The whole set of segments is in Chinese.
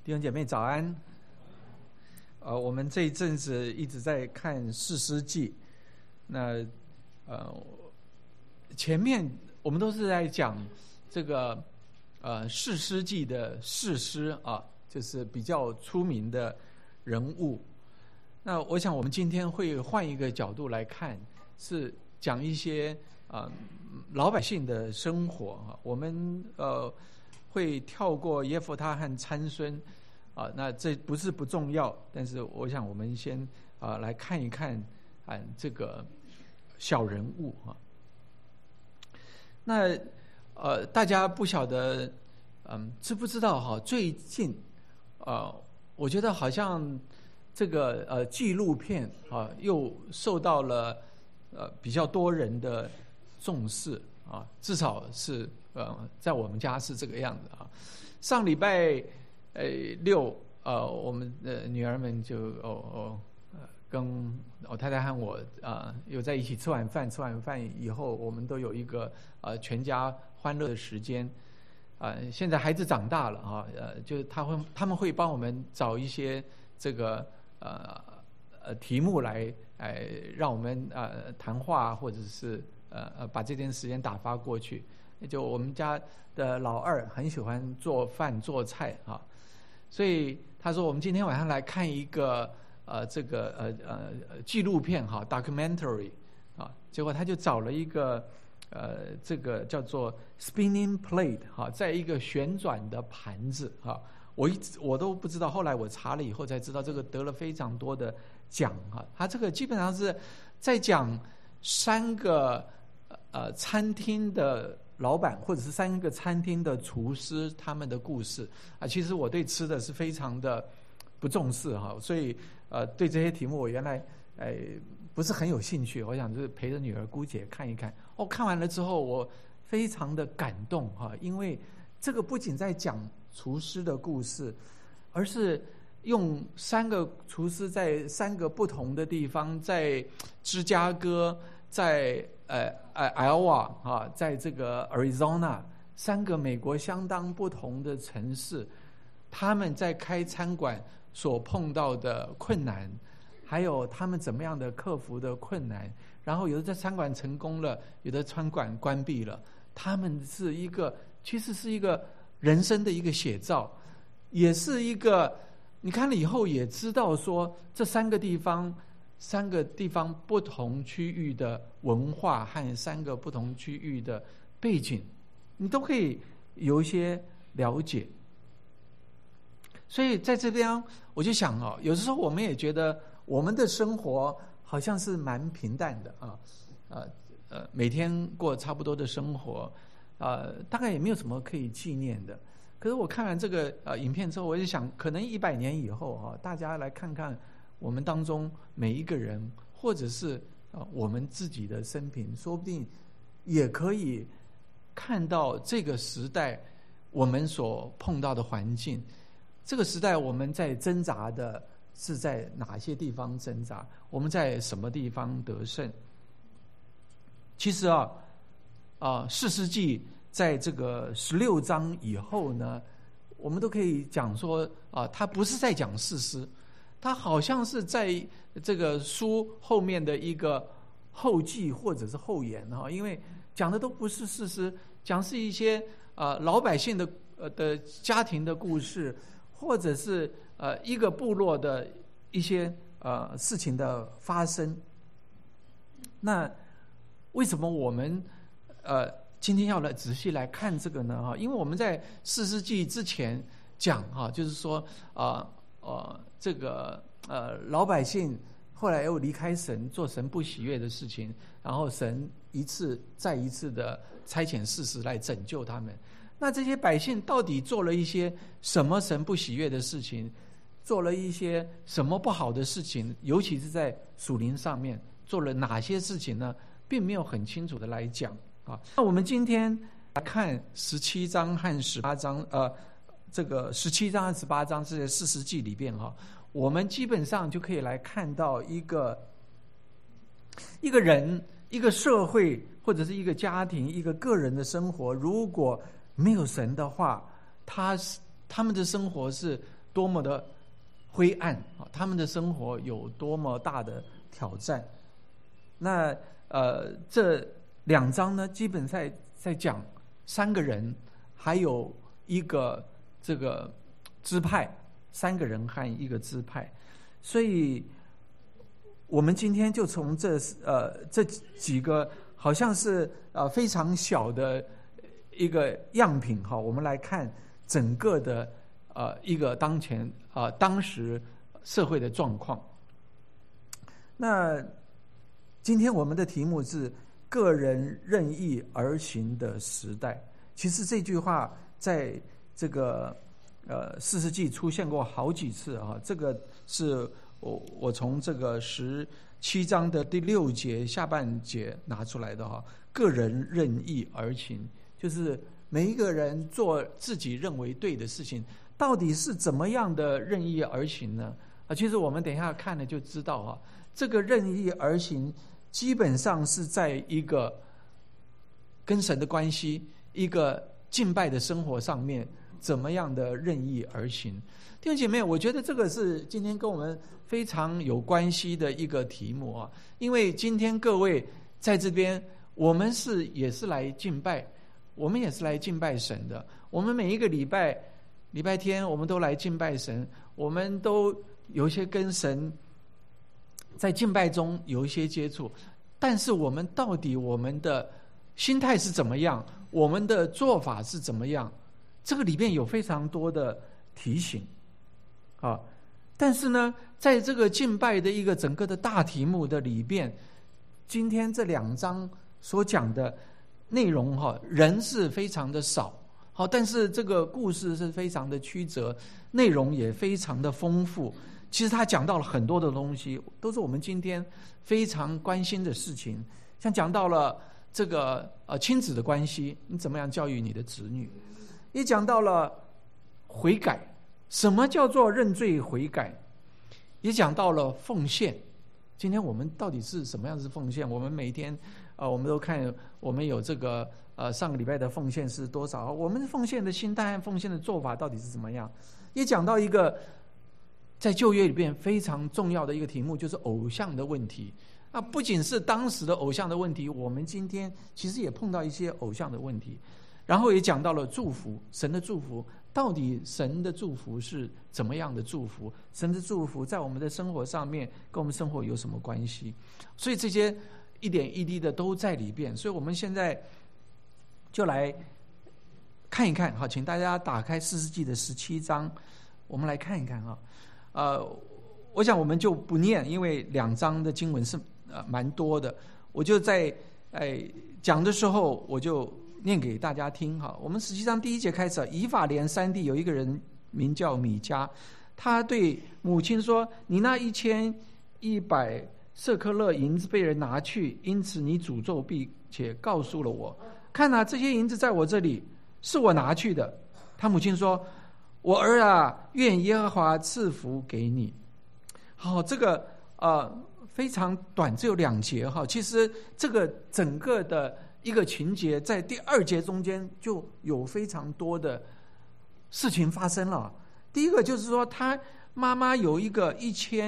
弟兄姐妹早安。我们这一阵子一直在看士师记，那前面我们都是在讲这个士师记的士师啊，就是比较出名的人物。那我想我们今天会换一个角度来看，是讲一些老百姓的生活啊。我们会跳过耶弗他和参孙啊，那这不是不重要，但是我想我们先来看一看这个小人物啊。那大家不晓得知不知道哈？最近我觉得好像这个纪录片又受到了比较多人的重视啊，至少是在我们家是这个样子啊。上礼拜六我们的女儿们就跟我太太和我有在一起吃完饭以后，我们都有一个全家欢乐的时间。现在孩子长大了啊，就是他们会帮我们找一些这个题目来让我们谈话，或者是把这件时间打发过去。就我们家的老二很喜欢做饭做菜啊，所以他说我们今天晚上来看一个这个纪录片哈 documentary 啊，结果他就找了一个这个叫做 spinning plate 哈，在一个旋转的盘子哈，我都不知道，后来我查了以后才知道这个得了非常多的奖哈。他这个基本上是在讲3个餐厅的老板或者是3个餐厅的厨师他们的故事啊。其实我对吃的是非常的不重视哈，所以对这些题目我原来不是很有兴趣。我想就是陪着女儿姑且看一看。看完了之后我非常的感动哈，因为这个不仅在讲厨师的故事，而是用3个厨师在3个不同的地方，在芝加哥，在Iowa 啊，在这个 Arizona 3个美国相当不同的城市，他们在开餐馆所碰到的困难，还有他们怎么样的克服的困难，然后有的在餐馆成功了，有的餐馆关闭了。他们是其实是一个人生的一个写照，也是一个你看了以后也知道说这3个地方不同区域的文化和3个不同区域的背景，你都可以有一些了解。所以在这边我就想有时候我们也觉得我们的生活好像是蛮平淡的每天过差不多的生活大概也没有什么可以纪念的。可是我看完这个影片之后，我就想可能100年以后大家来看看我们当中每一个人，或者是我们自己的生平，说不定也可以看到这个时代我们所碰到的环境。这个时代我们在挣扎的是在哪些地方挣扎，我们在什么地方得胜。其实士师记在这个16章以后呢，我们都可以讲说他不是在讲士师，他好像是在这个书后面的一个后记或者是后言因为讲的都不是士师，讲是一些老百姓的家庭的故事，或者是一个部落的一些事情的发生。那为什么我们今天要来仔细来看这个呢？因为我们在士师记之前讲就是说这个老百姓后来又离开神，做神不喜悦的事情，然后神一次再一次的差遣士师来拯救他们。那这些百姓到底做了一些什么神不喜悦的事情，做了一些什么不好的事情，尤其是在属灵上面做了哪些事情呢？并没有很清楚的来讲那我们今天来看17章和18章这个17章和18章这些士师记里边我们基本上就可以来看到一个人、一个社会或者是一个家庭、一个个人的生活，如果没有神的话，他们的生活是多么的灰暗啊，他们的生活有多么大的挑战。那这2章呢，基本在讲3个人，还有一个这个支派，3个人和一个支派。所以我们今天就从这几个好像是非常小的一个样品哈，我们来看整个的一个当时社会的状况。那今天我们的题目是个人任意而行的时代。其实这句话在这个4世纪出现过好几次啊。这个是我从这个17章的第6节下半节拿出来的哈。个人任意而行，就是每一个人做自己认为对的事情，到底是怎么样的任意而行呢？其实我们等一下看了就知道哈。这个任意而行基本上是在一个跟神的关系，一个敬拜的生活上面怎么样的任意而行。弟兄姐妹，我觉得这个是今天跟我们非常有关系的一个题目啊。因为今天各位在这边，我们也是来敬拜，我们也是来敬拜神的。我们每一个礼拜天我们都来敬拜神，我们都有一些跟神在敬拜中有一些接触，但是我们到底我们的心态是怎么样，我们的做法是怎么样，这个里面有非常多的提醒啊。但是呢，在这个敬拜的一个整个的大题目的里边，今天这2章所讲的内容人是非常的少，但是这个故事是非常的曲折，内容也非常的丰富。其实他讲到了很多的东西，都是我们今天非常关心的事情。像讲到了这个亲子的关系，你怎么样教育你的子女，也讲到了悔改，什么叫做认罪悔改，也讲到了奉献。今天我们到底是什么样子奉献？我们每天我们都看，我们有这个上个礼拜的奉献是多少，我们奉献的心态和奉献的做法到底是怎么样。也讲到一个在旧约里边非常重要的一个题目，就是偶像的问题。不仅是当时的偶像的问题，我们今天其实也碰到一些偶像的问题。然后也讲到了祝福，神的祝福，到底神的祝福是怎么样的祝福，神的祝福在我们的生活上面跟我们生活有什么关系。所以这些一点一滴的都在里边。所以我们现在就来看一看，好，请大家打开4世纪的17章，我们来看一看啊。我想我们就不念，因为2章的经文是蛮多的，我就在讲的时候我就念给大家听哈。我们17章第1节开始，以法莲山地有一个人名叫米迦，他对母亲说：“你那1100舍客勒银子被人拿去，因此你诅咒并且告诉了我。看啊，这些银子在我这里，是我拿去的。”他母亲说：“我儿啊，愿耶和华赐福给你。”好，这个非常短，只有2节哈。其实这个整个的一个情节在第2节中间就有非常多的事情发生了。第一个就是说，他妈妈有一个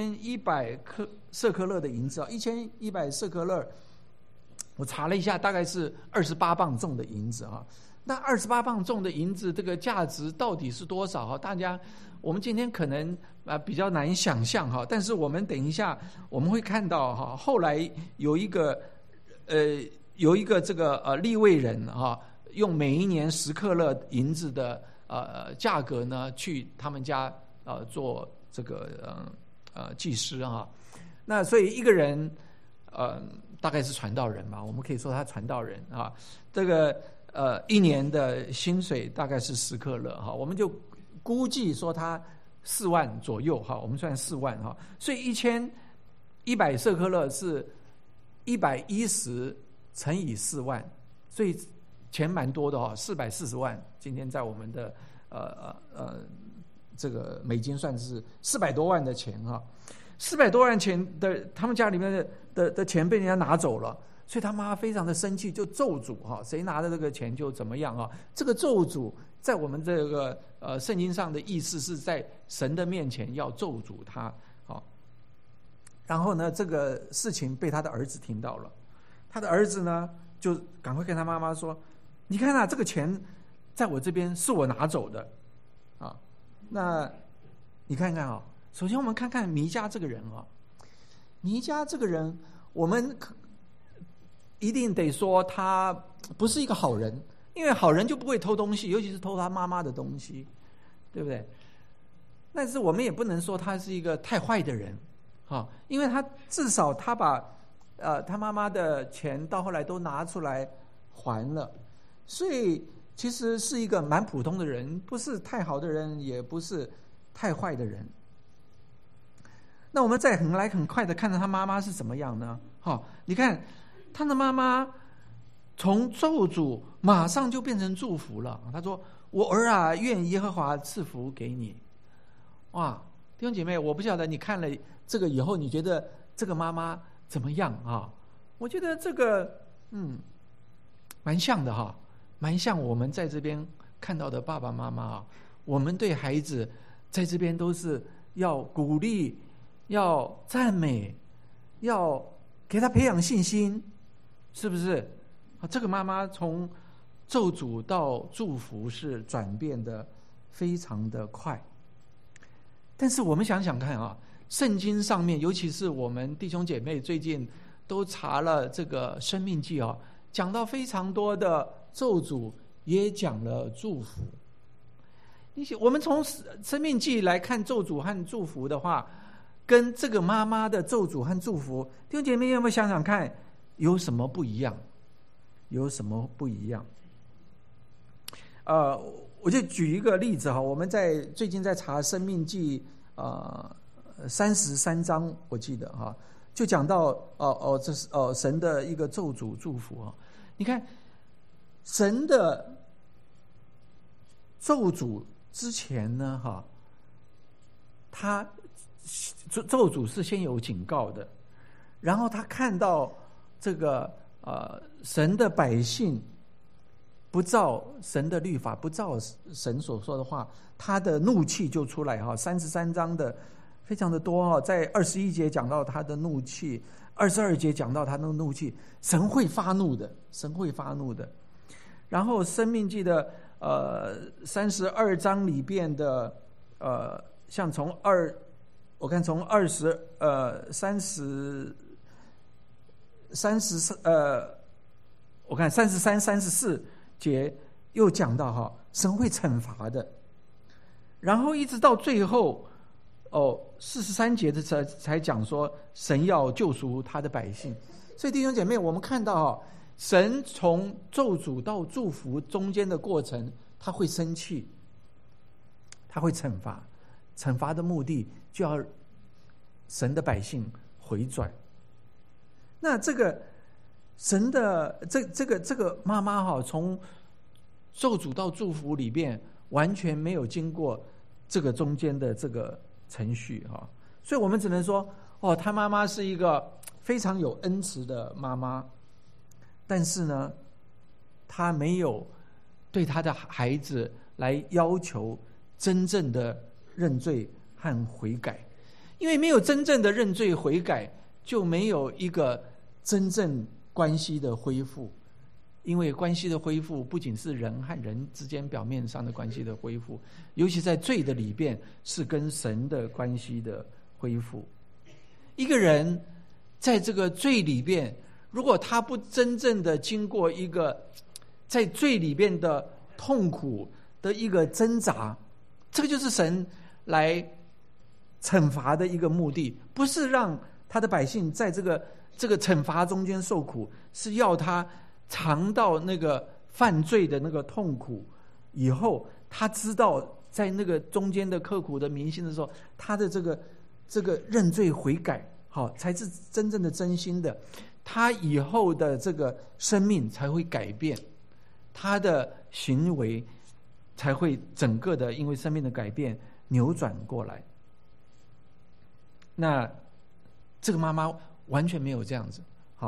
1100舍客勒的银子，1100舍客勒，我查了一下，大概是28磅重的银子啊。那28磅重的银子，这个价值到底是多少？大家我们今天可能比较难想象哈，但是我们等一下我们会看到哈，后来有一个这个利未人哈，用每一年10克勒银子的价格呢，去他们家做这个祭司哈。那所以一个人大概是传道人嘛，我们可以说他传道人啊。这个1年的薪水大概是10克勒哈，我们就估计说他4万左右哈，我们算4万哈。所以1100舍客勒是110乘以4万，所以钱蛮多的哈，440万。今天在我们的这个美金算是400多万的钱哈，400多万钱的他们家里面的钱被人家拿走了， 所以他妈妈非常的生气，就咒诅谁拿的这个钱就怎么样这个咒诅在我们这个圣经上的意思是在神的面前要咒诅他然后呢，这个事情被他的儿子听到了，他的儿子呢就赶快跟他妈妈说：“你看这个钱在我这边是我拿走的那你看看首先我们看看弥迦这个人弥迦这个人，我们一定得说他不是一个好人，因为好人就不会偷东西，尤其是偷他妈妈的东西，对不对？但是我们也不能说他是一个太坏的人因为他至少他把他妈妈的钱到后来都拿出来还了，所以其实是一个蛮普通的人，不是太好的人，也不是太坏的人。那我们再很快的看到他妈妈是怎么样呢？你看他的妈妈从咒诅马上就变成祝福了。他说：“我儿啊，愿耶和华赐福给你。”哇，弟兄姐妹，我不晓得你看了这个以后，你觉得这个妈妈怎么样我觉得这个蛮像的蛮像我们在这边看到的爸爸妈妈我们对孩子在这边都是要鼓励，要赞美，要给他培养信心，是不是这个妈妈从咒诅到祝福是转变的非常的快。但是我们想想看圣经上面，尤其是我们弟兄姐妹最近都查了这个申命记讲到非常多的咒诅，也讲了祝福。我们从申命记来看咒诅和祝福的话，跟这个妈妈的咒诅和祝福，弟兄姐妹有没有想想看有什么不一样？有什么不一样？我就举一个例子我们最近在查申命记33章，我记得就讲到这是神的一个咒诅祝福你看神的咒诅之前呢他咒诅是先有警告的，然后他看到这个神的百姓不照神的律法，不照神所说的话，他的怒气就出来33章的非常的多在21节讲到他的怒气，22节讲到他的怒气，神会发怒的，神会发怒的。然后申命记的32章里边的像我看从我看33、34节又讲到神会惩罚的，然后一直到最后43节的才讲说神要救赎他的百姓。所以弟兄姐妹，我们看到神从咒诅到祝福中间的过程，他会生气，他会惩罚，惩罚的目的就要神的百姓回转。那这个神的这个妈妈从咒诅到祝福里边完全没有经过这个中间的这个程序所以我们只能说她妈妈是一个非常有恩慈的妈妈，但是呢她没有对她的孩子来要求真正的认罪和悔改，因为没有真正的认罪悔改，就没有一个真正关系的恢复。因为关系的恢复不仅是人和人之间表面上的关系的恢复，尤其在罪的里边是跟神的关系的恢复。一个人在这个罪里边，如果他不真正的经过一个在罪里边的痛苦的一个挣扎，这个就是神来惩罚的一个目的，不是让他的百姓在这个惩罚中间受苦，是要他尝到那个犯罪的那个痛苦以后，他知道在那个中间的刻苦的铭心的时候，他的这个认罪悔改才是真正的真心的，他以后的这个生命才会改变，他的行为才会整个的因为生命的改变扭转过来。那这个妈妈完全没有这样子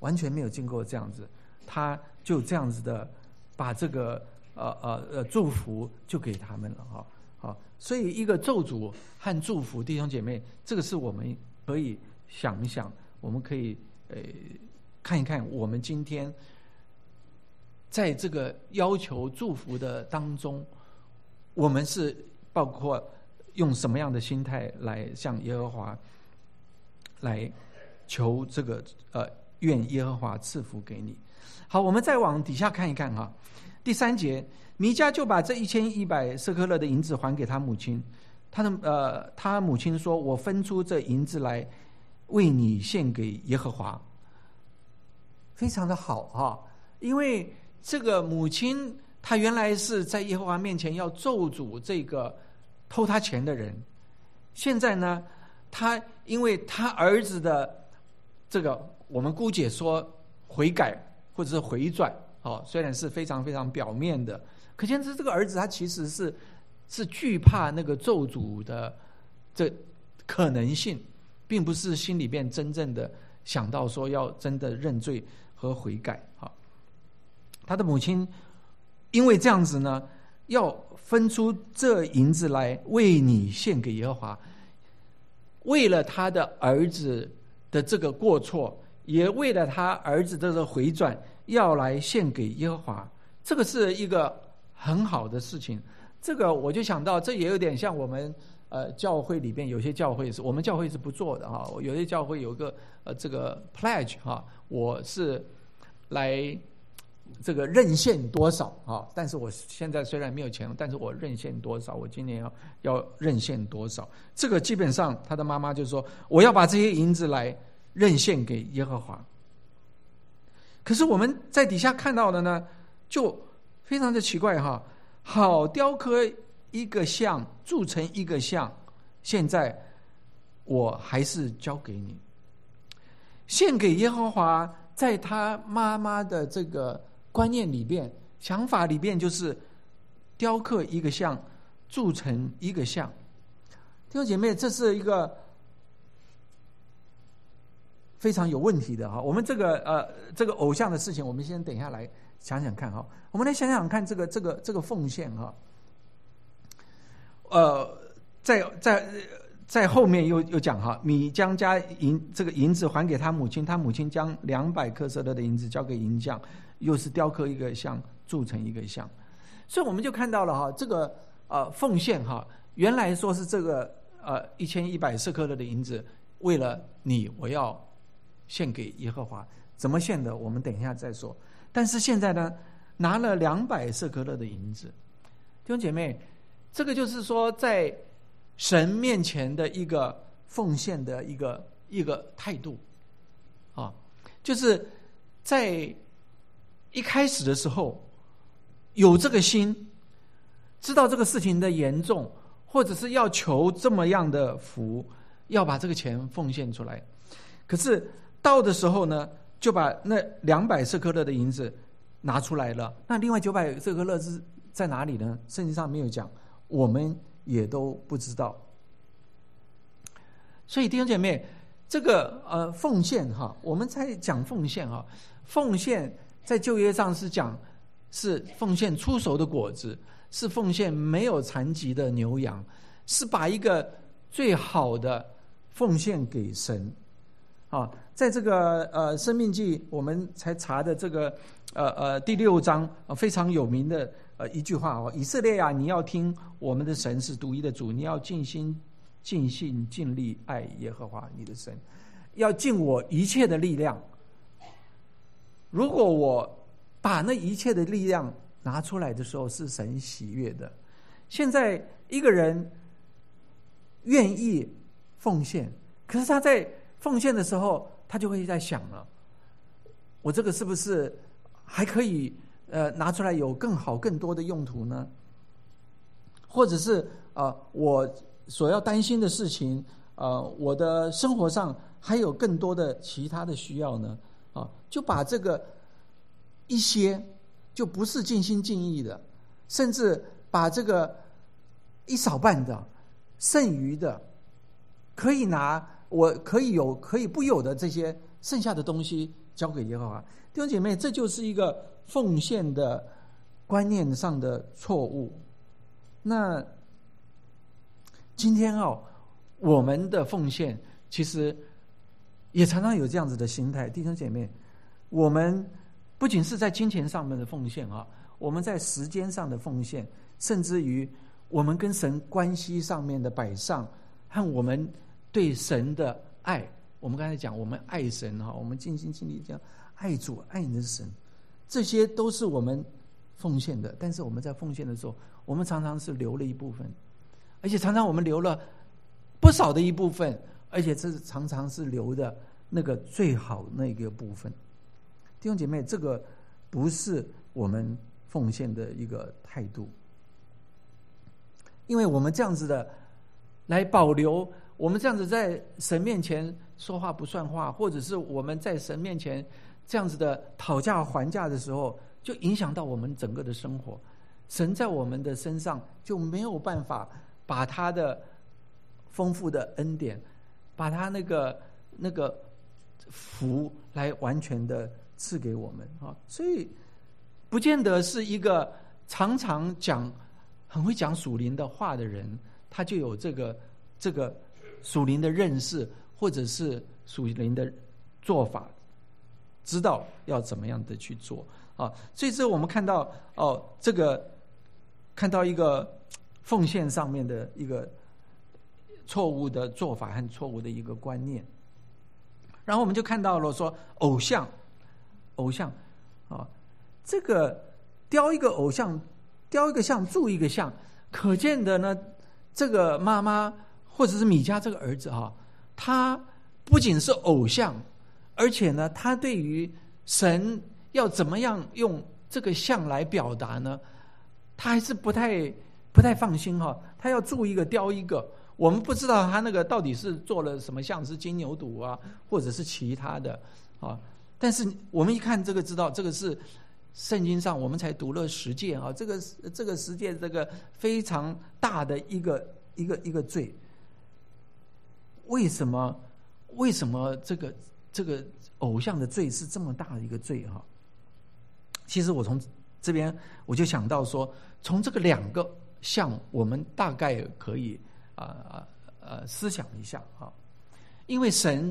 完全没有经过这样子，他就这样子的把这个祝福就给他们了哈。好，所以一个咒诅和祝福，弟兄姐妹，这个是我们可以想一想，我们可以看一看，我们今天在这个要求祝福的当中，我们是包括用什么样的心态来向耶和华来求这个愿耶和华赐福给你。好，我们再往底下看一看哈。第3节，弥迦就把这1100舍客勒的银子还给他母亲。他母亲说：“我分出这银子来，为你献给耶和华。”非常的好哈，因为这个母亲她原来是在耶和华面前要咒诅这个偷他钱的人，现在呢，他因为他儿子的这个，我们姑且说悔改或者是回转，虽然是非常非常表面的，可见这个儿子他其实是惧怕那个咒诅的这可能性，并不是心里边真正的想到说要真的认罪和悔改。他的母亲因为这样子呢，要分出这银子来为你献给耶和华，为了他的儿子的这个过错，也为了他儿子的这个回转，要来献给耶和华。这个是一个很好的事情。这个我就想到，这也有点像我们教会里边有些教会是我们教会是不做的哈，有些教会有个这个 pledge 哈，我是来这个认献多少啊？但是我现在虽然没有钱，但是我认献多少？我今年要认献多少？这个基本上他的妈妈就说：“我要把这些银子来认献给耶和华。”可是我们在底下看到的呢，就非常的奇怪哈。好，雕刻一个像，铸成一个像，现在我还是交给你，献给耶和华。在他妈妈的这个观念里边、想法里边，就是雕刻一个像，铸成一个像。弟兄姐妹，这是一个非常有问题的哈。我们这个偶像的事情，我们先等一下来想想看哈。我们来想想看这个奉献哈。在后面又讲哈，米将这个银子还给他母亲，他母亲将200克舍勒的银子交给银匠，又是雕刻一个像，铸成一个像。所以我们就看到了哈，这个奉献哈，原来说是这个1100舍客勒的银子，为了你我要献给耶和华，怎么献的我们等一下再说。但是现在呢，拿了200舍客勒的银子，弟兄姐妹，这个就是说在神面前的一个奉献的一个态度啊，就是在一开始的时候有这个心，知道这个事情的严重，或者是要求这么样的福，要把这个钱奉献出来。可是到的时候呢，就把那200舍客勒的银子拿出来了，那另外900舍客勒是在哪里呢？圣经上没有讲，我们也都不知道。所以弟兄姐妹，这个奉献哈，我们在讲奉献哈，奉献在旧约上是讲是奉献出熟的果子，是奉献没有残疾的牛羊，是把一个最好的奉献给神啊。在这个申命记我们才查的这个第6章非常有名的一句话哦，以色列啊，你要听我们的神是独一的主，你要尽心尽性尽力爱耶和华你的神，要尽我一切的力量。如果我把那一切的力量拿出来的时候，是神喜悦的。现在一个人愿意奉献，可是他在奉献的时候，他就会在想了，我这个是不是还可以拿出来有更好更多的用途呢？或者是我所要担心的事情，我的生活上还有更多的其他的需要呢？就把这个一些就不是尽心尽意的，甚至把这个一少半的剩余的可以拿，我可以有可以不有的这些剩下的东西交给耶和华。弟兄姐妹，这就是一个奉献的观念上的错误。那今天我们的奉献其实也常常有这样子的心态。弟兄姐妹，我们不仅是在金钱上面的奉献我们在时间上的奉献，甚至于我们跟神关系上面的摆上，和我们对神的爱，我们刚才讲我们爱神我们尽心尽力这样爱主爱你的神，这些都是我们奉献的。但是我们在奉献的时候，我们常常是留了一部分，而且常常我们留了不少的一部分，而且这常常是留的那个最好那个部分。弟兄姐妹，这个不是我们奉献的一个态度，因为我们这样子的来保留，我们这样子在神面前说话不算话，或者是我们在神面前这样子的讨价还价的时候，就影响到我们整个的生活。神在我们的身上就没有办法把他的丰富的恩典，把他那个福来完全的赐给我们所以不见得是一个常常很会讲属灵的话的人，他就有这个属灵的认识，或者是属灵的做法，知道要怎么样的去做所以这我们看到这个看到一个奉献上面的一个错误的做法和错误的一个观念。然后我们就看到了说偶像这个雕一个偶像，雕一个像铸一个像，可见的呢，这个妈妈或者是米迦这个儿子他不仅是偶像，而且呢，他对于神要怎么样用这个像来表达呢，他还是不太放心他要铸一个雕一个，我们不知道他那个到底是做了什么像，是金牛犊或者是其他的但是我们一看这个知道，这个是圣经上我们才读了10诫这个10诫这个非常大的一个罪。为什么这个偶像的罪是这么大的一个罪其实我从这边我就想到说，从这个2个像我们大概可以思想一下因为神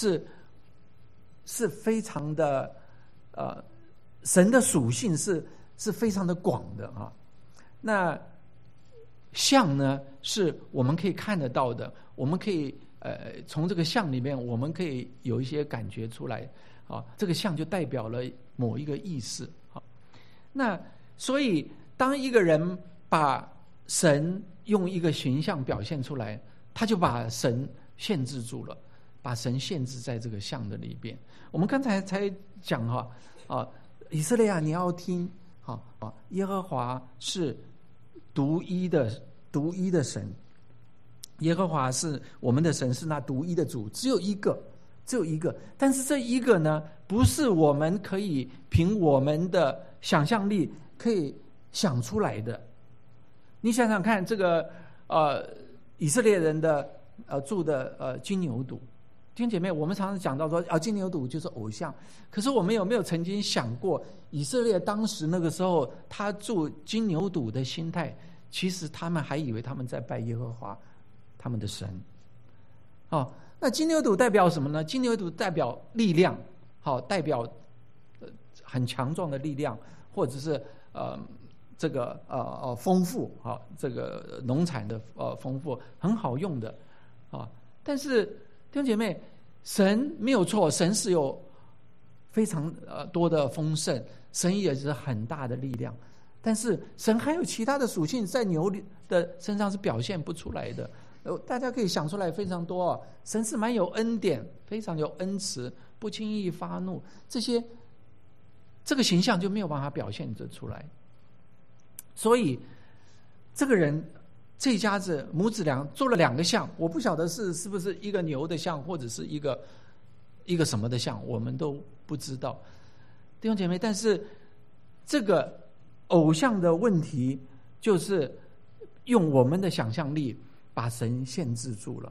是非常的神的属性是非常的广的那像呢是我们可以看得到的，我们可以从这个像里面我们可以有一些感觉出来这个像就代表了某一个意思那所以当一个人把神用一个形象表现出来，他就把神限制住了，把神限制在这个像的里边。我们刚才才讲以色列你要听耶和华是独一的神，耶和华是我们的神，是那独一的主，只有一个。但是这一个呢，不是我们可以凭我们的想象力可以想出来的。你想想看，这个以色列人的住的金牛犊，弟兄姐妹，我们常常讲到说金牛犊就是偶像，可是我们有没有曾经想过，以色列当时那个时候他住金牛犊的心态，其实他们还以为他们在拜耶和华他们的神那金牛犊代表什么呢？金牛犊代表力量代表很强壮的力量，或者是这个丰富这个农产的丰富，很好用的但是弟兄姐妹，神没有错，神是有非常多的丰盛，神也是很大的力量，但是神还有其他的属性在牛的身上是表现不出来的。大家可以想出来非常多神是蛮有恩典，非常有恩慈，不轻易发怒，这个形象就没有办法表现得出来。所以这个人这家子母子俩做了2个像，我不晓得是不是一个牛的像，或者是一个什么的像，我们都不知道，弟兄姐妹。但是这个偶像的问题就是用我们的想象力把神限制住了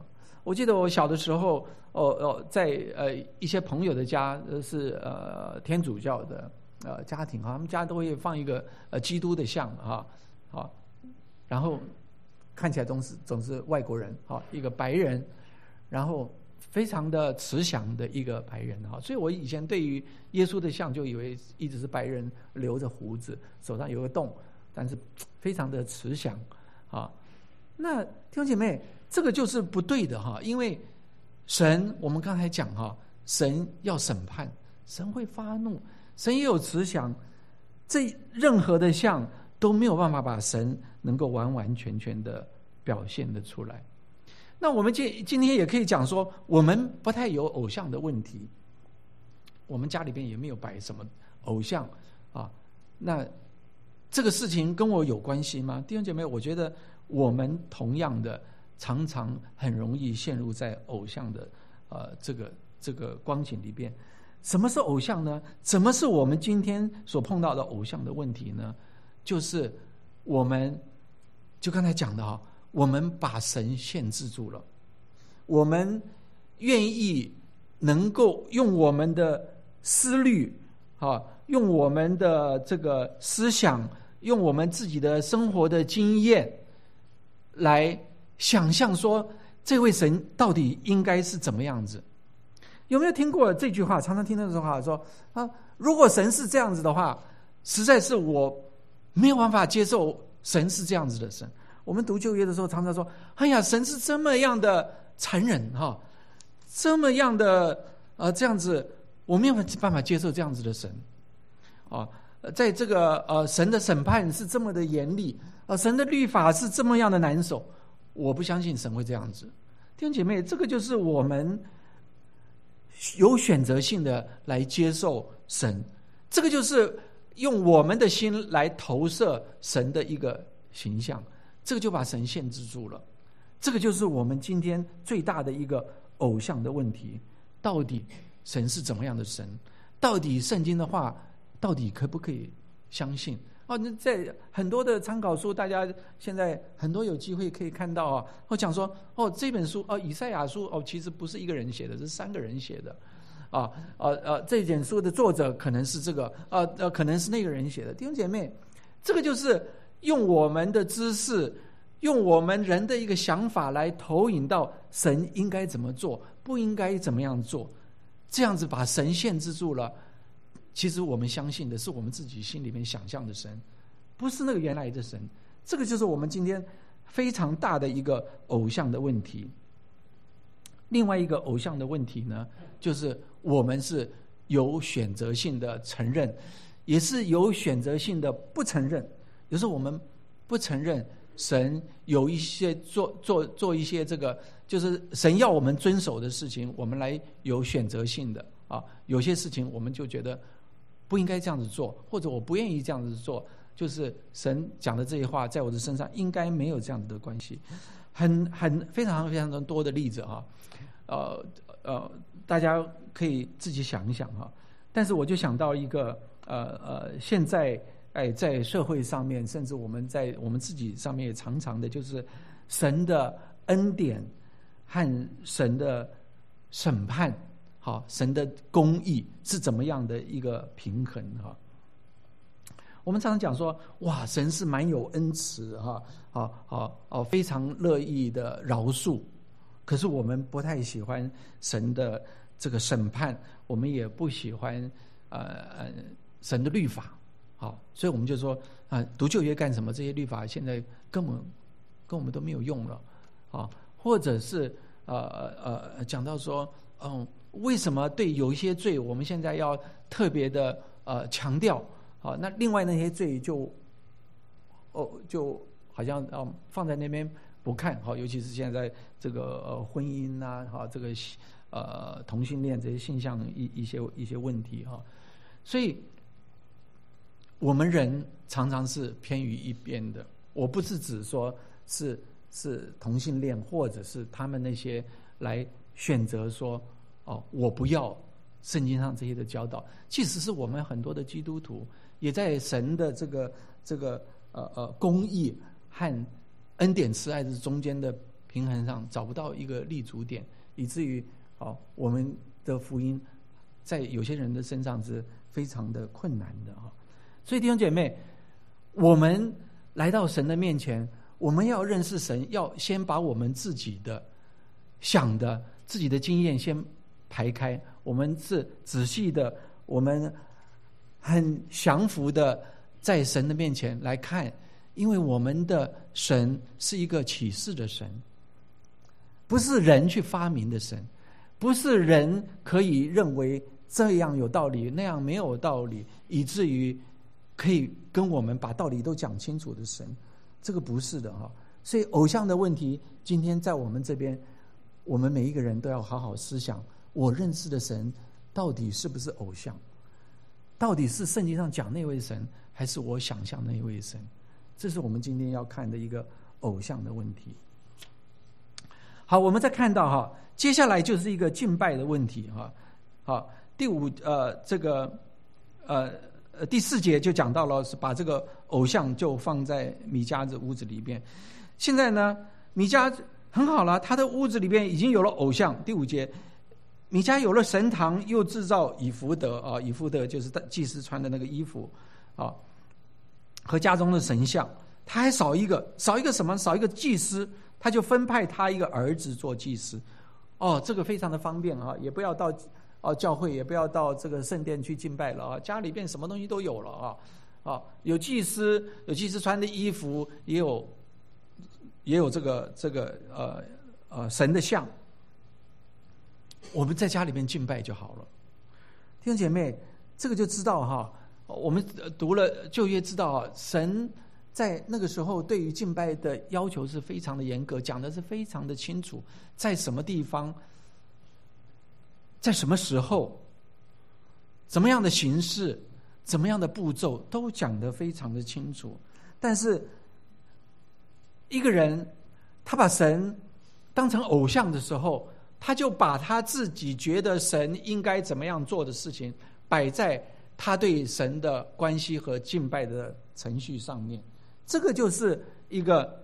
我记得我小的时候，在一些朋友的家是天主教的家庭，他们家都会放一个基督的像然后看起来总是外国人一个白人，然后非常的慈祥的一个白人所以我以前对于耶稣的像就以为一直是白人，留着胡子，手上有个洞，但是非常的慈祥那弟兄姐妹，这个就是不对的因为神，我们刚才讲神要审判，神会发怒，神也有慈祥，这任何的像都没有办法把神能够完完全全的表现得出来。那我们今天也可以讲说，我们不太有偶像的问题，我们家里边也没有摆什么偶像那这个事情跟我有关系吗？弟兄姐妹，我觉得我们同样的常常很容易陷入在偶像的这个光景里边。什么是偶像呢？什么是我们今天所碰到的偶像的问题呢？就是我们就刚才讲的我们把神限制住了，我们愿意能够用我们的思虑用我们的这个思想，用我们自己的生活的经验来想象说这位神到底应该是怎么样子。有没有听过这句话？常常听到这句话说如果神是这样子的话，实在是我没有办法接受神是这样子的神。我们读旧约的时候常常说，哎呀，神是这么样的残忍这么样的这样子，我没有办法接受这样子的神在这个神的审判是这么的严厉神的律法是这么样的难守，我不相信神会这样子。弟兄姐妹，这个就是我们有选择性的来接受神，这个就是用我们的心来投射神的一个形象，这个就把神限制住了。这个就是我们今天最大的一个偶像的问题。到底神是怎么样的神？到底圣经的话到底可不可以相信在很多的参考书，大家现在很多有机会可以看到我讲说这本书以赛亚书其实不是一个人写的，是3个人写的这本书的作者可能是这个可能是那个人写的。弟兄姐妹，这个就是用我们的知识，用我们人的一个想法来投影到神应该怎么做，不应该怎么样做，这样子把神限制住了。其实我们相信的是我们自己心里面想象的神，不是那个原来的神。这个就是我们今天非常大的一个偶像的问题。另外一个偶像的问题呢，就是我们是有选择性的承认，也是有选择性的不承认。有时候我们不承认神有一些做一些这个就是神要我们遵守的事情，我们来有选择性的有些事情我们就觉得不应该这样子做，或者我不愿意这样子做，就是神讲的这些话在我的身上应该没有这样子的关系。非常非常多的例子大家可以自己想一想但是我就想到一个现在在社会上面，甚至我们在我们自己上面也常常的，就是神的恩典和神的审判神的公义是怎么样的一个平衡我们常常讲说，哇，神是蛮有恩慈非常乐意的饶恕，可是我们不太喜欢神的这个审判，我们也不喜欢神的律法所以我们就说读旧约干什么？这些律法现在跟我们都没有用了或者是讲到说为什么对有一些罪我们现在要特别的强调那另外那些罪就好像放在那边不看尤其是现在这个婚姻这个同性恋这些性向一些问题所以我们人常常是偏于一边的。我不是指说是同性恋，或者是他们那些来选择说我不要圣经上这些的教导。即使是我们很多的基督徒，也在神的这个公义和恩典慈爱的中间的平衡上找不到一个立足点，以至于我们的福音在有些人的身上是非常的困难的啊。所以弟兄姐妹，我们来到神的面前，我们要认识神，要先把我们自己的想的、自己的经验先排开，我们是仔细的，我们很降服的在神的面前来看，因为我们的神是一个启示的神，不是人去发明的神，不是人可以认为这样有道理那样没有道理，以至于可以跟我们把道理都讲清楚的神，这个不是的哈。所以偶像的问题，今天在我们这边，我们每一个人都要好好思想，我认识的神到底是不是偶像，到底是圣经上讲那位神，还是我想象那位神，这是我们今天要看的一个偶像的问题。好，我们再看到哈，接下来就是一个敬拜的问题哈。好，第4节就讲到了，是把这个偶像就放在米迦的屋子里边。现在呢，米迦很好了，他的屋子里边已经有了偶像。第5节，米迦有了神堂，又制造以弗得啊，以弗得就是祭司穿的那个衣服啊，和家中的神像。他还少一个什么？少一个祭司，他就分派他一个儿子做祭司。这个非常的方便啊，也不要到教会，也不要到这个圣殿去敬拜了啊，家里边什么东西都有了啊，有祭司穿的衣服，也有这个神的像，我们在家里面敬拜就好了。弟兄姐妹，这个就知道哈，我们读了旧约知道神在那个时候对于敬拜的要求是非常的严格，讲的是非常的清楚，在什么地方，在什么时候，怎么样的形式，怎么样的步骤，都讲得非常的清楚。但是一个人他把神当成偶像的时候，他就把他自己觉得神应该怎么样做的事情摆在他对神的关系和敬拜的程序上面，这个就是一个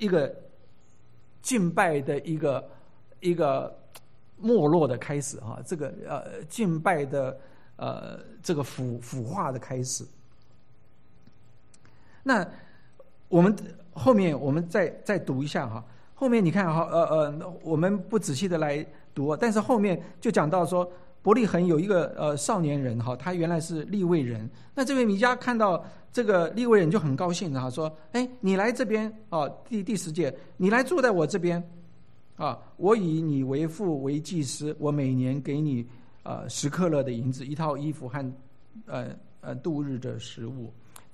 敬拜的一个没落的开始哈，这个敬拜的这个腐化的开始。那我们后面我们再读一下哈，后面你看哈，我们不仔细的来读，但是后面就讲到说，伯利恒有一个少年人哈，他原来是利未人。那这位米迦看到这个利未人就很高兴哈，说：“哎，你来这边啊，第10节，你来住在我这边啊，我以你为父为祭司，我每年给你10克勒的银子，一套衣服和度日的食物。”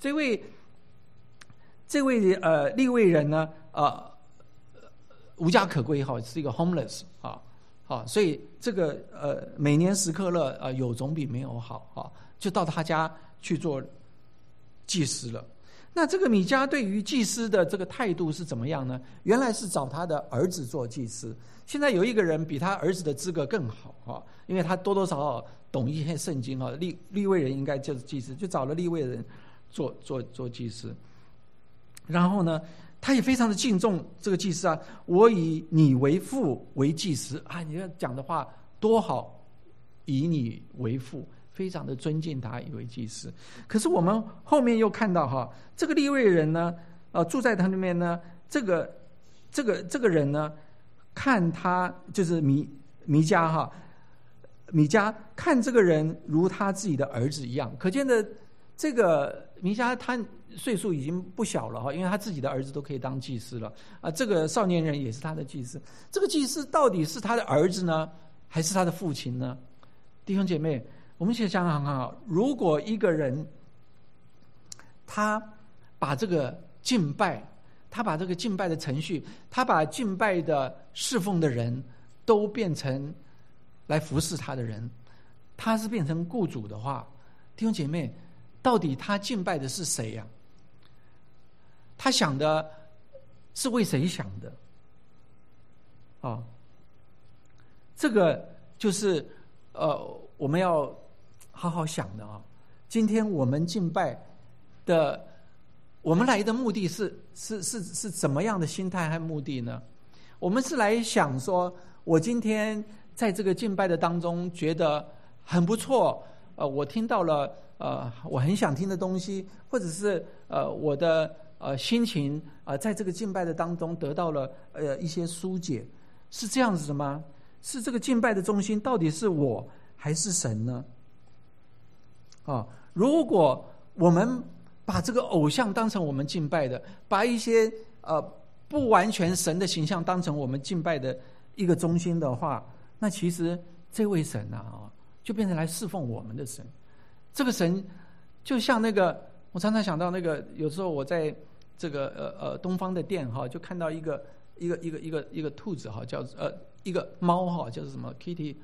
这位利未人呢无家可归哈，是一个 homeless 所以这个每年10克勒有总比没有好就到他家去做祭司了。那这个米迦对于祭司的这个态度是怎么样呢？原来是找他的儿子做祭司，现在有一个人比他儿子的资格更好因为他多多少少懂一些圣经利未人应该就是祭司，就找了利未人做祭司。然后呢，他也非常的敬重这个祭司啊，我以你为父为祭司啊，你要讲的话多好，以你为父，非常的尊敬他为祭司。可是我们后面又看到这个利未人呢，住在他那边呢，这个人呢，看他就是米迦米迦看这个人如他自己的儿子一样，可见的这个米迦他岁数已经不小了因为他自己的儿子都可以当祭司了这个少年人也是他的祭司。这个祭司到底是他的儿子呢，还是他的父亲呢？弟兄姐妹，我们先想想如果一个人他把这个敬拜，他把这个敬拜的程序，他把敬拜的侍奉的人都变成来服侍他的人，他是变成雇主的话，弟兄姐妹，到底他敬拜的是谁呀？他想的是为谁想的这个就是我们要好好想的今天我们敬拜的，我们来的目的是怎么样的心态和目的呢？ 我们是来想说，我今天在这个敬拜的当中觉得很不错，我听到了我很想听的东西，或者是我的心情在这个敬拜的当中得到了一些疏解，是这样子的吗？是这个敬拜的中心到底是我还是神呢？如果我们把这个偶像当成我们敬拜的，把一些不完全神的形象当成我们敬拜的一个中心的话，那其实这位神就变成来侍奉我们的神。这个神就像那个，我常常想到那个，有时候我在这个东方的店就看到一个兔子叫一个猫叫什么 Kitty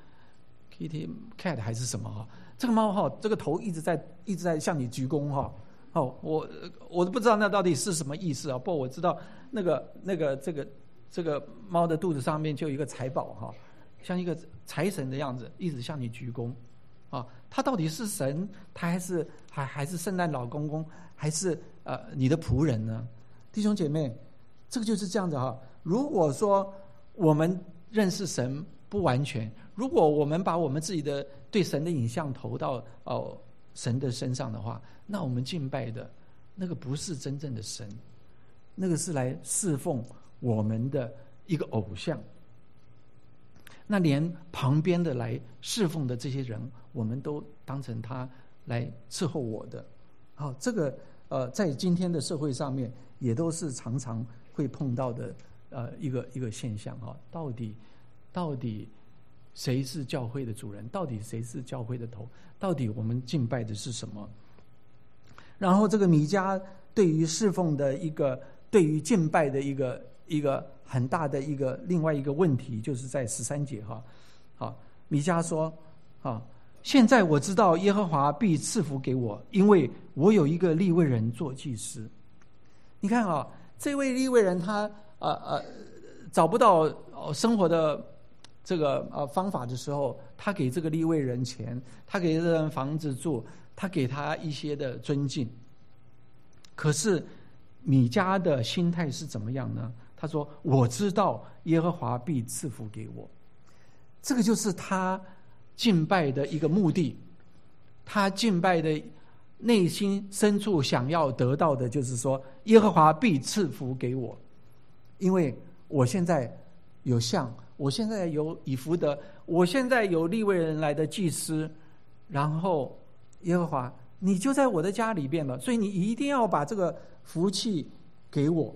Cat 还是什么这个猫这个头一直在向你鞠躬我都不知道那到底是什么意思不过我知道这个猫的肚子上面就有一个财宝像一个财神的样子，一直向你鞠躬他到底是神，他还是圣诞老公公，还是你的仆人呢？弟兄姐妹，这个就是这样子如果说我们认识神不完全，如果我们把我们自己的对神的影像投到神的身上的话，那我们敬拜的那个不是真正的神，那个是来侍奉我们的一个偶像。那连旁边的来侍奉的这些人，我们都当成他来伺候我的。这个在今天的社会上面也都是常常会碰到的一个现象到底谁是教会的主人？到底谁是教会的头？到底我们敬拜的是什么？然后这个米迦对于侍奉的对于敬拜的一个很大的另外一个问题，就是在13节米迦说现在我知道耶和华必赐福给我，因为我有一个利未人做祭司。你看这位利未人他找不到生活的这个方法的时候，他给这个利未人钱，他给这人房子住，他给他一些的尊敬。可是米迦的心态是怎么样呢？他说我知道耶和华必赐福给我。这个就是他敬拜的一个目的，他敬拜的内心深处想要得到的就是说耶和华必赐福给我，因为我现在有像，我现在有以弗得，我现在有利未人来的祭司，然后耶和华你就在我的家里边了，所以你一定要把这个福气给我。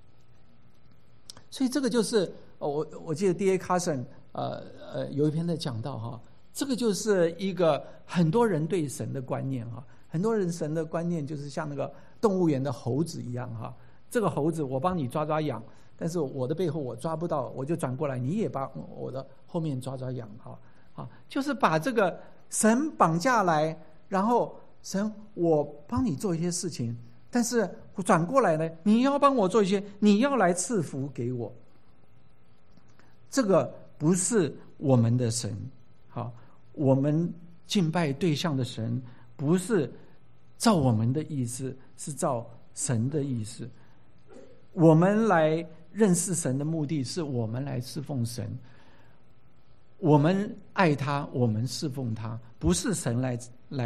所以这个就是我记得 D.A. Carson 有一篇在讲到这个就是一个很多人对神的观念很多人神的观念就是像那个动物园的猴子一样这个猴子我帮你抓抓痒，但是我的背后我抓不到，我就转过来你也把我的后面抓抓痒就是把这个神绑架来，然后神我帮你做一些事情，但是我转过来呢，你要帮我做一些，你要来赐福给我。这个不是我们的神我们敬拜对象的神不是照我们的意思，是照神的意思。我们来认识神的目的是我们来侍奉神，我们爱他，我们侍奉他，不是神来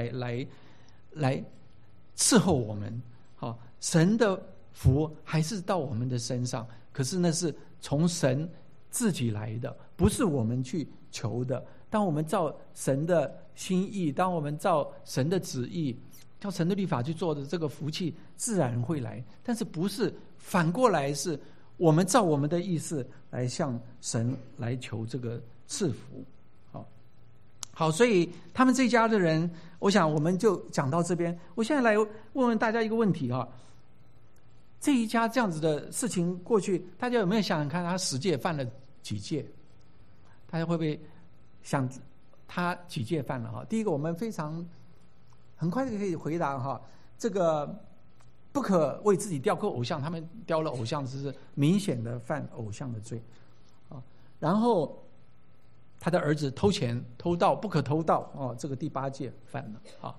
伺候我们神的福还是到我们的身上，可是那是从神自己来的，不是我们去求的。当我们照神的心意，当我们照神的旨意，照神的律法去做的，这个福气自然会来。但是不是反过来，是我们照我们的意思来向神来求这个赐福。好，所以他们这一家的人，我想我们就讲到这边。我现在来问问大家一个问题这一家这样子的事情过去，大家有没有想想看，他10戒犯了几戒？大家会不会想他几戒犯了第一个，我们很快就可以回答这个不可为自己雕刻偶像，他们雕了偶像，这是明显的犯偶像的罪然后他的儿子偷钱偷盗，不可偷盗这个第8戒犯了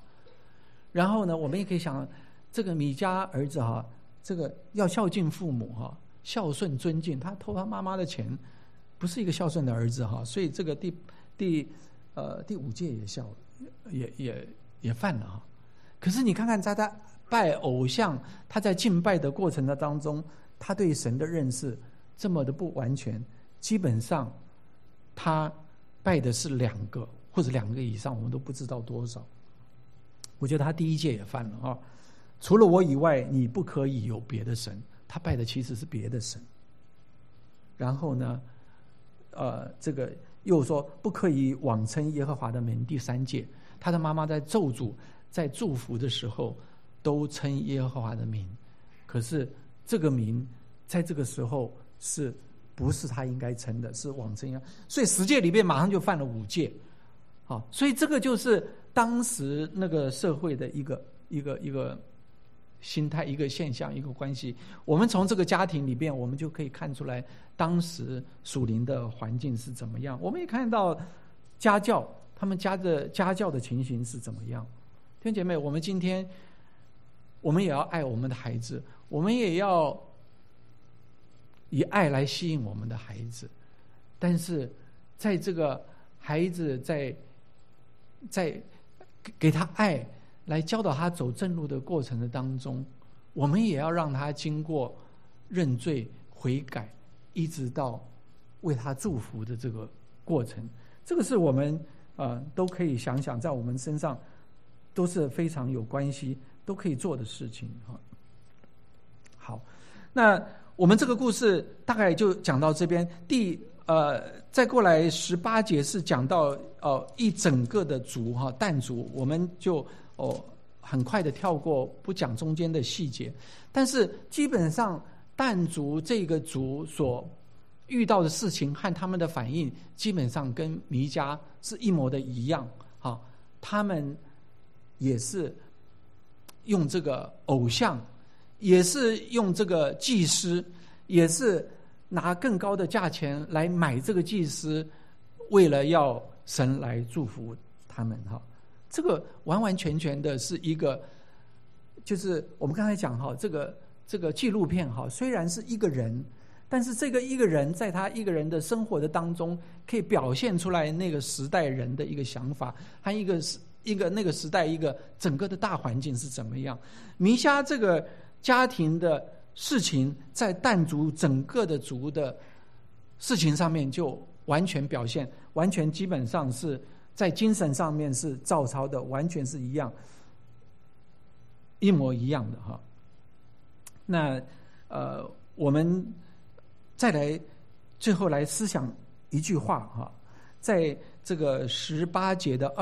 然后呢，我们也可以想这个米迦儿子这个要孝敬父母孝顺尊敬，他偷他妈妈的钱，不是一个孝顺的儿子哈。所以这个第五戒也犯了哈。可是你看看，在他拜偶像，他在敬拜的过程的当中，他对神的认识这么的不完全，基本上他拜的是2个或者2个以上，我们都不知道多少。我觉得他第一戒也犯了啊，除了我以外，你不可以有别的神。他拜的其实是别的神。然后呢，这个又说不可以妄称耶和华的名。第3戒，他的妈妈在咒诅、在祝福的时候都称耶和华的名，可是这个名在这个时候是不是他应该称的，是妄称。所以10戒里面马上就犯了5戒。好，所以这个就是当时那个社会的一个心态、一个现象、一个关系。我们从这个家庭里边，我们就可以看出来当时属灵的环境是怎么样。我们也看到家教，他们家教的情形是怎么样。弟兄姐妹，我们今天我们也要爱我们的孩子，我们也要以爱来吸引我们的孩子。但是在这个孩子在给他爱，来教导他走正路的过程的当中，我们也要让他经过认罪悔改，一直到为他祝福的这个过程。这个是我们都可以想想，在我们身上都是非常有关系，都可以做的事情。好，那我们这个故事大概就讲到这边。再过来18节是讲到一整个的族但族，我们就很快的跳过，不讲中间的细节。但是基本上但族这个族所遇到的事情和他们的反应，基本上跟弥迦是一模的一样。他们也是用这个偶像，也是用这个祭司，也是拿更高的价钱来买这个祭司，为了要神来祝福他们。这个完完全全的是一个，就是我们刚才讲这个纪录片虽然是一个人，但是这个一个人在他一个人的生活的当中，可以表现出来那个时代人的一个想法，和一个那个时代一个整个的大环境是怎么样。弥迦这个家庭的事情，在但族整个的族的事情上面就完全表现，完全基本上是在精神上面是照抄的，完全是一模一样的那我们再来最后来思想一句话在这个18节的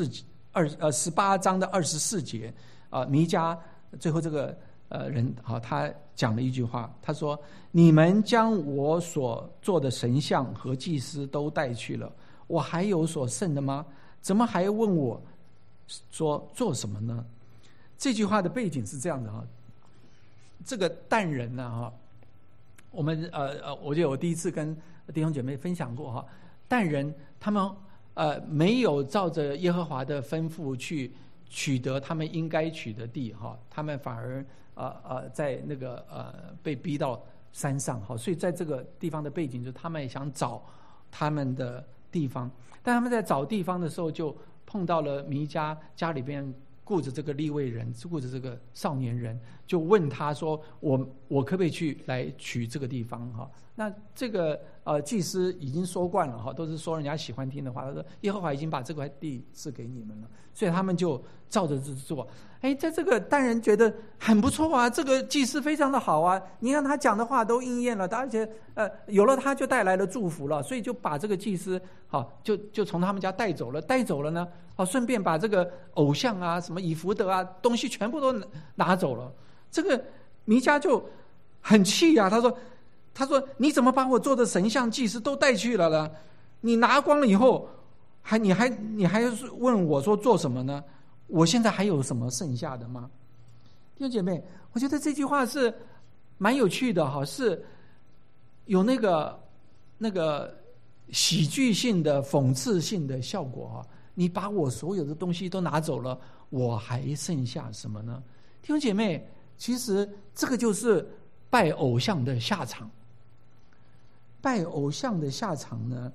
18章的24节弥迦最后这个人他讲了一句话，他说：你们将我所做的神像和祭司都带去了，我还有所剩的吗？怎么还问我说做什么呢？这句话的背景是这样的这个但人呢我们我记得我第一次跟弟兄姐妹分享过但人他们没有照着耶和华的吩咐去取得他们应该取的地他们反而在那个被逼到山上所以在这个地方的背景就是他们也想找他们的地方，但他们在找地方的时候就碰到了弥迦家里边顾着这个利未人，顾着这个少年人，就问他说我可不可以去来取这个地方那这个祭司已经说惯了都是说人家喜欢听的话，他说耶和华已经把这块地赐给你们了，所以他们就照着这做。在这个但人觉得很不错啊，这个祭司非常的好啊，你看他讲的话都应验了，而且有了他就带来了祝福了，所以就把这个祭司就从他们家带走了呢顺便把这个偶像啊什么以弗得啊东西全部都拿走了。这个弥迦就很气啊，他说你怎么把我做的神像祭司都带去了呢？你拿光了以后你还问我说做什么呢？我现在还有什么剩下的吗？弟兄姐妹，我觉得这句话是蛮有趣的是有那个喜剧性的讽刺性的效果你把我所有的东西都拿走了，我还剩下什么呢？弟兄姐妹，其实这个就是拜偶像的下场。拜偶像的下场呢，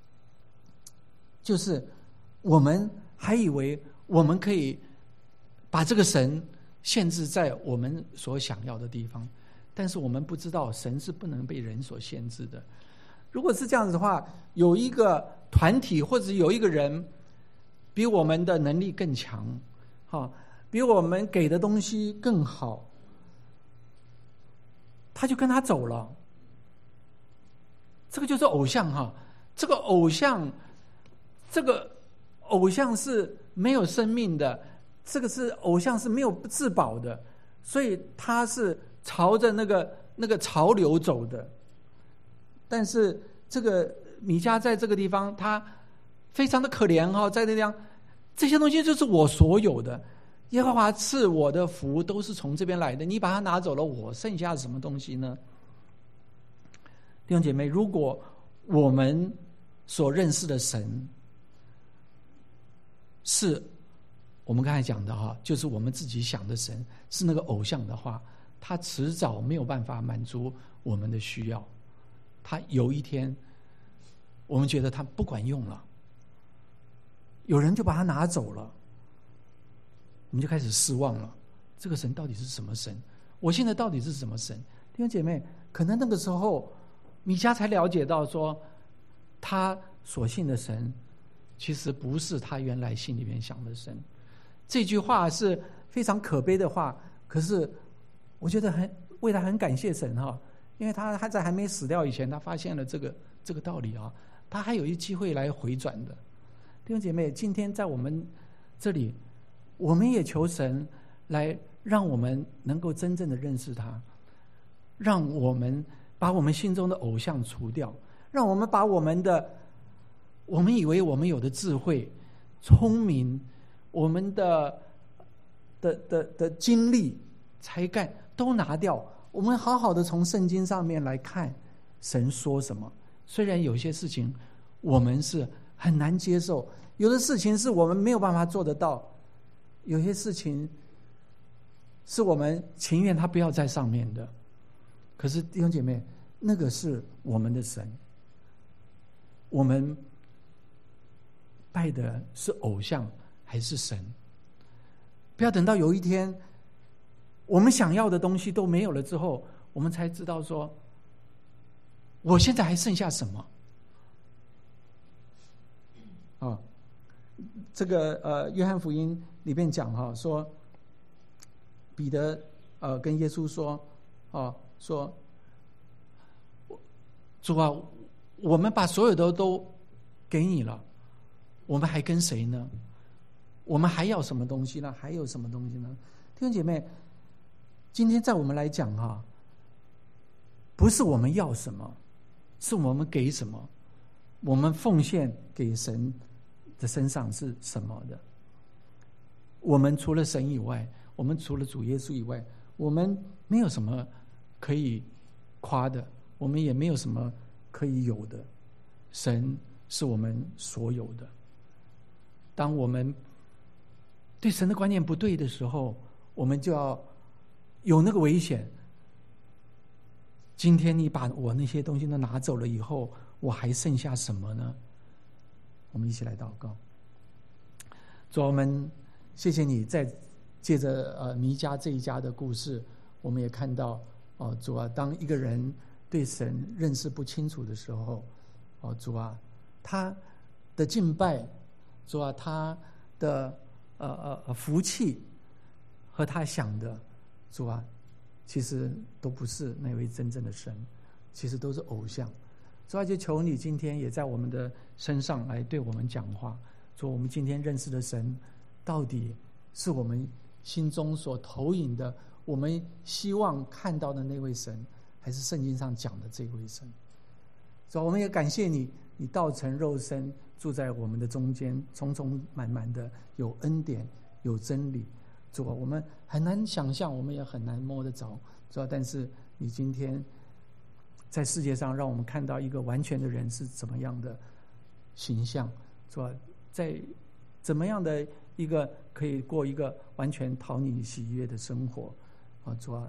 就是我们还以为我们可以把这个神限制在我们所想要的地方，但是我们不知道神是不能被人所限制的。如果是这样子的话，有一个团体或者有一个人比我们的能力更强，比我们给的东西更好，他就跟他走了。这个就是偶像这个偶像是没有生命的，这个是偶像是没有自保的，所以他是朝着那个潮流走的。但是这个米迦在这个地方，他非常的可怜在那地方，这些东西就是我所有的，耶和华赐我的福都是从这边来的，你把它拿走了，我剩下什么东西呢？弟兄姐妹，如果我们所认识的神是我们刚才讲的就是我们自己想的神，是那个偶像的话，他迟早没有办法满足我们的需要，他有一天我们觉得他不管用了，有人就把他拿走了，我们就开始失望了。这个神到底是什么神？我现在到底是什么神？弟兄姐妹，可能那个时候米迦才了解到说，他所信的神其实不是他原来心里面想的神。这句话是非常可悲的话，可是我觉得为他很感谢神因为他在还没死掉以前，他发现了这个道理他还有一机会来回转的。弟兄姐妹，今天在我们这里，我们也求神来让我们能够真正的认识他，让我们把我们心中的偶像除掉，让我们把我们以为我们有的智慧、聪明，我们的精力、才干都拿掉，我们好好的从圣经上面来看神说什么。虽然有些事情我们是很难接受，有的事情是我们没有办法做得到，有些事情是我们情愿他不要在上面的。可是弟兄姐妹，那个是我们的神，我们拜的是偶像还是神？不要等到有一天我们想要的东西都没有了之后，我们才知道说我现在还剩下什么这个约翰福音里面讲说，彼得跟耶稣说说主啊，我们把所有的都给你了，我们还跟谁呢？我们还要什么东西呢？还有什么东西呢？弟兄姐妹，今天在我们来讲不是我们要什么，是我们给什么，我们奉献给神的身上是什么的。我们除了神以外，我们除了主耶稣以外，我们没有什么可以夸的，我们也没有什么可以有的。神是我们所有的。当我们对神的观念不对的时候，我们就要有那个危险。今天你把我那些东西都拿走了以后，我还剩下什么呢？我们一起来祷告。主啊，我们谢谢你，在借着弥迦这一家的故事，我们也看到主啊，当一个人对神认识不清楚的时候，主啊，他的敬拜，主啊，他的福气和他想的，主啊，其实都不是那位真正的神，其实都是偶像。主啊，就求你今天也在我们的身上来对我们讲话。主，我们今天认识的神，到底是我们心中所投影的，我们希望看到的那位神，还是圣经上讲的这位神？主啊，我们也感谢你，你道成肉身住在我们的中间，充充满满的有恩典，有真理。主啊，我们很难想象，我们也很难摸得着。主啊，但是你今天在世界上让我们看到一个完全的人是怎么样的形象。主啊，在怎么样的一个可以过一个完全讨你喜悦的生活。主啊，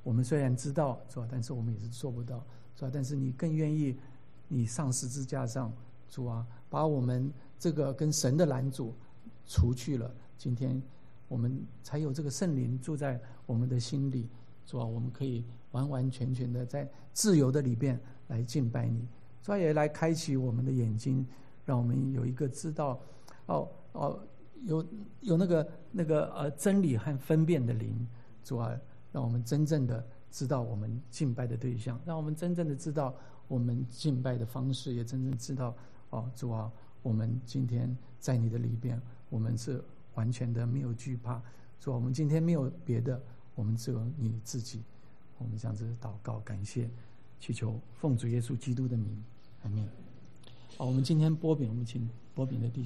我们虽然知道，主啊，但是我们也是做不到，主啊，但是你更愿意你上十字架上，主啊，把我们这个跟神的拦阻除去了，今天我们才有这个圣灵住在我们的心里，主啊，我们可以完完全全的在自由的里边来敬拜你，主啊，也来开启我们的眼睛，让我们有一个知道，有那个真理和分辨的灵，主啊，让我们真正的知道我们敬拜的对象，让我们真正的知道我们敬拜的方式，也真正知道主啊，我们今天在你的里边，我们是完全的没有惧怕，主啊，我们今天没有别的，我们只有你自己。我们这样子祷告，感谢，祈求奉主耶稣基督的名，阿们。好，我们今天播饼，我们请播饼的弟兄。